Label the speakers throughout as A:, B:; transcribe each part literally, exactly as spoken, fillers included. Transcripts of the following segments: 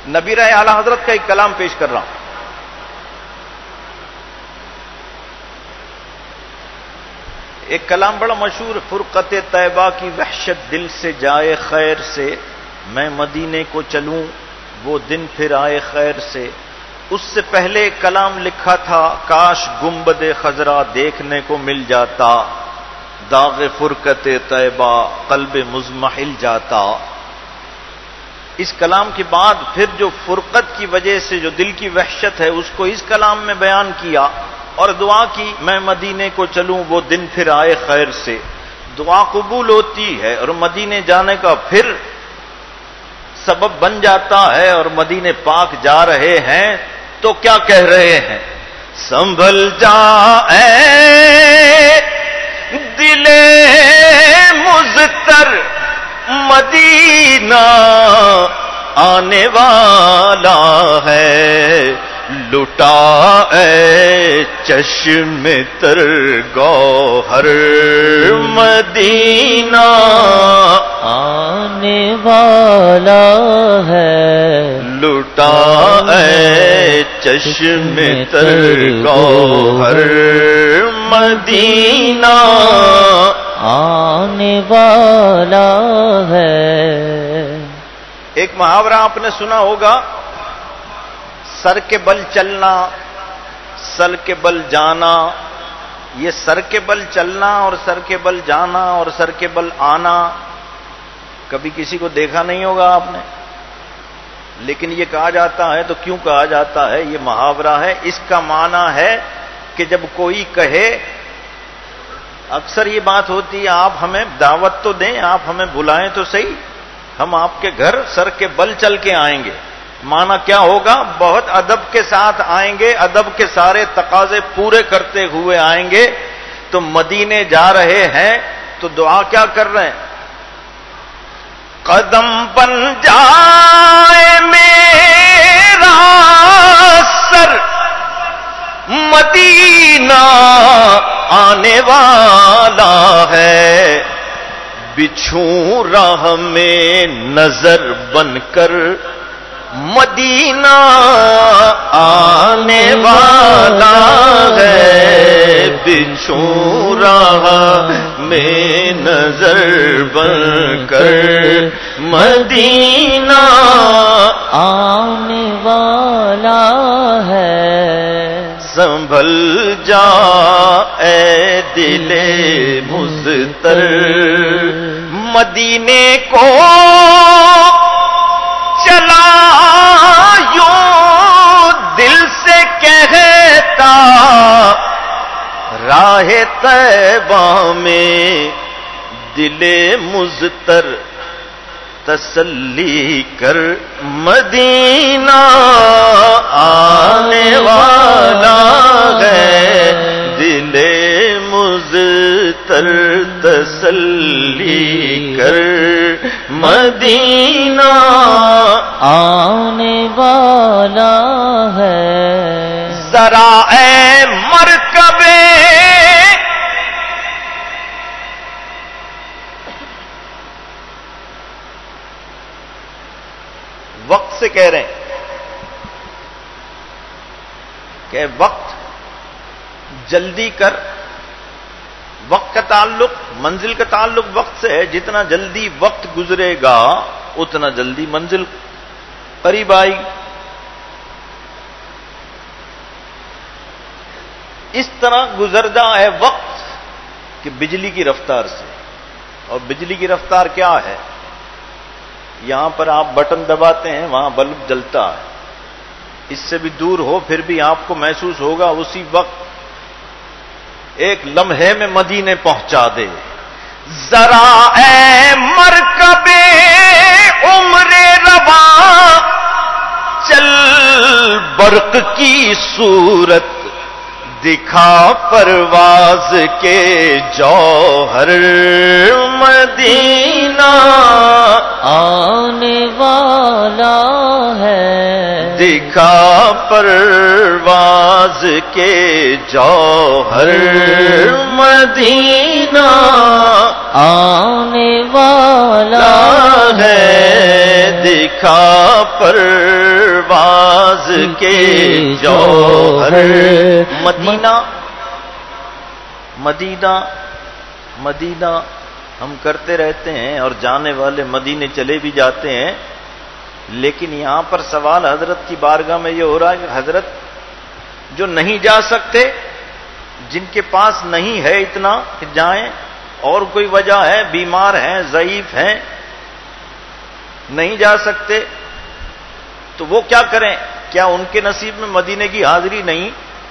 A: نبی رائے اعلی حضرت کا ایک کلام پیش کر رہا ہوں. ایک کلام بڑا مشہور، فرقت طیبہ کی وحشت دل سے جائے خیر سے، میں مدینے کو چلوں وہ دن پھر آئے خیر سے. اس سے پہلے کلام لکھا تھا، کاش گنبد خضرا دیکھنے کو مل جاتا، داغ فرقت طیبہ قلب مضمحل جاتا. اس کلام کے بعد پھر جو فرقت کی وجہ سے جو دل کی وحشت ہے اس کو اس کلام میں بیان کیا اور دعا کی، میں مدینے کو چلوں وہ دن پھر آئے خیر سے. دعا قبول ہوتی ہے اور مدینے جانے کا پھر سبب بن جاتا ہے، اور مدینے پاک جا رہے ہیں تو کیا کہہ رہے ہیں؟ سنبھل جا اے دل مضطر، مدینہ آنے والا ہے، لٹا اے چشم تر گوہر، مدینہ
B: آنے والا ہے،
A: لٹا اے چشم تر گوہر، مدینہ
B: آنے والا ہے.
A: ایک محاورہ آپ نے سنا ہوگا، سر کے بل چلنا سر کے بل جانا. یہ سر کے بل چلنا اور سر کے بل جانا اور سر کے بل آنا کبھی کسی کو دیکھا نہیں ہوگا آپ نے، لیکن یہ کہا جاتا ہے تو کیوں کہا جاتا ہے؟ یہ محاورہ ہے، اس کا معنی ہے کہ جب کوئی کہے، اکثر یہ بات ہوتی ہے آپ ہمیں دعوت تو دیں، آپ ہمیں بلائیں تو صحیح، ہم آپ کے گھر سر کے بل چل کے آئیں گے. معنی کیا ہوگا؟ بہت ادب کے ساتھ آئیں گے، ادب کے سارے تقاضے پورے کرتے ہوئے آئیں گے. تو مدینے جا رہے ہیں تو دعا کیا کر رہے ہیں؟ قدم بن جائے میرا سر، مدینہ آنے والا ہے، بچھوں راہ میں نظر بن کر، مدینہ آنے والا ہے، بچھوں راہ میں نظر بن کر، مدینہ
B: آنے والا ہے.
A: سنبھل جا اے دل مضطر، مدینے کو چلا یوں دل سے کہتا، راہ طیبہ میں دل مضطر تسلی کر، مدینہ آنے والا ہے، دل مضطر تسلی کر، مدینہ
B: آنے والا ہے.
A: ذرا اے مرکبے وقت سے کہہ رہے ہیں کہ وقت جلدی کر. وقت کا تعلق، منزل کا تعلق وقت سے ہے. جتنا جلدی وقت گزرے گا اتنا جلدی منزل قریب آئے گی. اس طرح گزرتا ہے وقت کہ بجلی کی رفتار سے. اور بجلی کی رفتار کیا ہے؟ یہاں پر آپ بٹن دباتے ہیں وہاں بلب جلتا ہے، اس سے بھی دور ہو پھر بھی آپ کو محسوس ہوگا اسی وقت ایک لمحے میں مدینے پہنچا دے. ذرا اے مرکبے عمر رواں، چل برق کی صورت دکھا پرواز کے جوہر، مدینہ
B: آنے والا ہے،
A: دکھا پرواز کے جوہر مدینہ
B: آنے والا
A: ہے، دکھا پرواز کے جوہر مدینہ مدینہ مدینہ ہم کرتے رہتے ہیں اور جانے والے مدینے چلے بھی جاتے ہیں، لیکن یہاں پر سوال حضرت کی بارگاہ میں یہ ہو رہا ہے کہ حضرت جو نہیں جا سکتے، جن کے پاس نہیں ہے اتنا کہ جائیں، اور کوئی وجہ ہے، بیمار ہیں، ضعیف ہیں، نہیں جا سکتے، تو وہ کیا کریں؟ کیا ان کے نصیب میں مدینے کی حاضری نہیں؟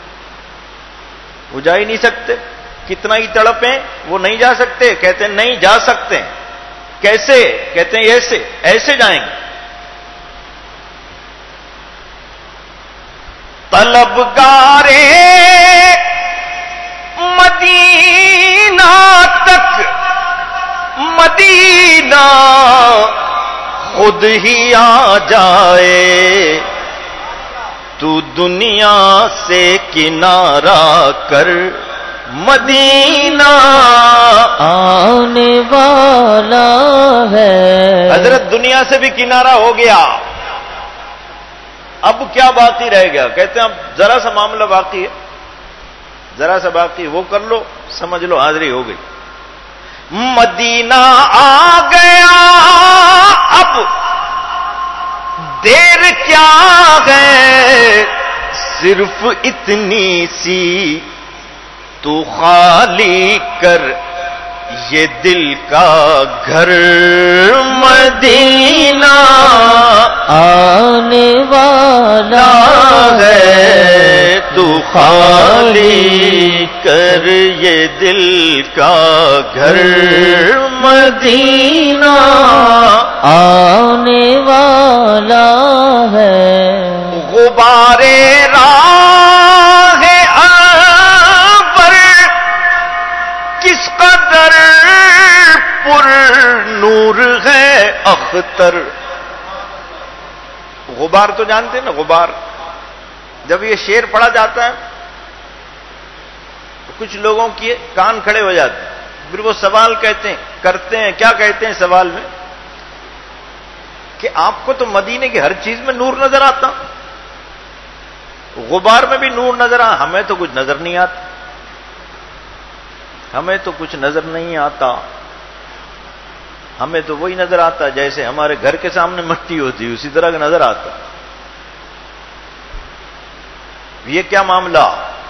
A: وہ جا ہی نہیں سکتے، کتنا ہی تڑپیں وہ نہیں جا سکتے؟ کہتے ہیں نہیں جا سکتے۔ کیسے؟ کہتے ہیں ایسے ایسے جائیں گے۔ طلبگارے مدینہ تک مدینہ خود ہی آ جائے، تو دنیا سے کنارہ کر مدینہ
B: آنے والا ہے۔
A: حضرت دنیا سے بھی کنارہ ہو گیا، اب کیا باقی رہ گیا؟ کہتے ہیں اب ذرا سا معاملہ باقی ہے، ذرا سا باقی، وہ کر لو، سمجھ لو حاضری ہو گئی۔ مدینہ آ گیا، اب دیر کیا ہے، صرف اتنی سی تو خالی کر یہ دل کا گھر مدینہ
B: آنے والا
A: ہے، تو خالی کر یہ دل کا گھر مدینہ
B: آنے والا ہے۔
A: غبارے راہ انور کس قدر پر نور ہے اختر۔ غبار تو جانتے ہیں نا، غبار جب یہ شعر پڑھا جاتا ہے تو کچھ لوگوں کے کان کھڑے ہو جاتے ہیں، پھر وہ سوال کہتے ہیں کرتے ہیں، کیا کہتے ہیں سوال میں کہ آپ کو تو مدینے کی ہر چیز میں نور نظر آتا، غبار میں بھی نور نظر آ، ہمیں تو کچھ نظر نہیں آتا، ہمیں تو کچھ نظر نہیں آتا، ہمیں تو وہی نظر آتا جیسے ہمارے گھر کے سامنے مٹی ہوتی، اسی طرح کا نظر آتا۔ یہ کیا معاملہ؟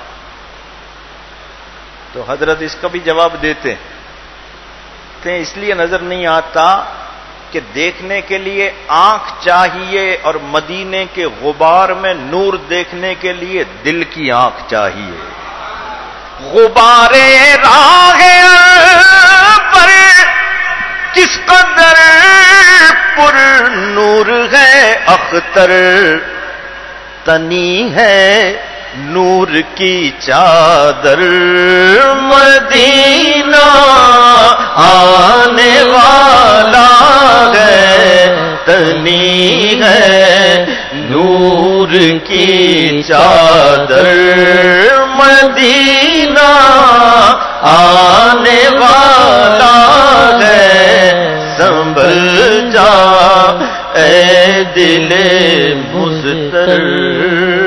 A: تو حضرت اس کا بھی جواب دیتے ہیں، اس لیے نظر نہیں آتا کہ دیکھنے کے لیے آنکھ چاہیے، اور مدینے کے غبار میں نور دیکھنے کے لیے دل کی آنکھ چاہیے۔ غبارے راہ پر کس قدر پر نور ہے اختر، تنی ہے نور کی چادر مدینہ آنے والا ہے، تنی ہے نور کی چادر مدینہ آنے والا ہے، سنبھل جا اے دل مضطر